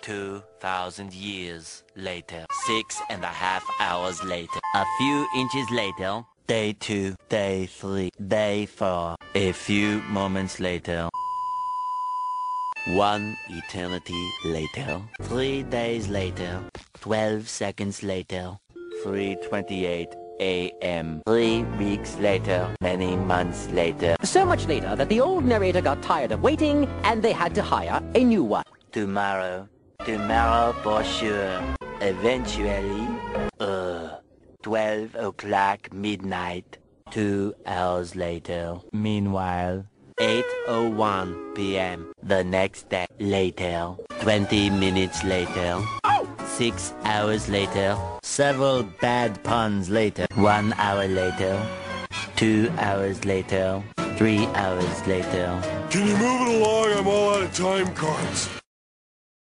2,000 years later. 6.5 hours later. A few inches later. Day 2, Day 3, Day 4. A few moments later. 1 eternity later. 3 days later. 12 seconds later. 3:28 a.m. 3 weeks later. Many months later. So much later that the old narrator got tired of waiting and they had to hire a new one. Tomorrow. Tomorrow for sure. Eventually. 12 o'clock midnight. 2 hours later. Meanwhile. 8:01 p.m. The next day. Later. 20 minutes later. 6 hours later. Several bad puns later. 1 hour later. 2 hours later. 3 hours later. Can you move it along? I'm all out of time cards.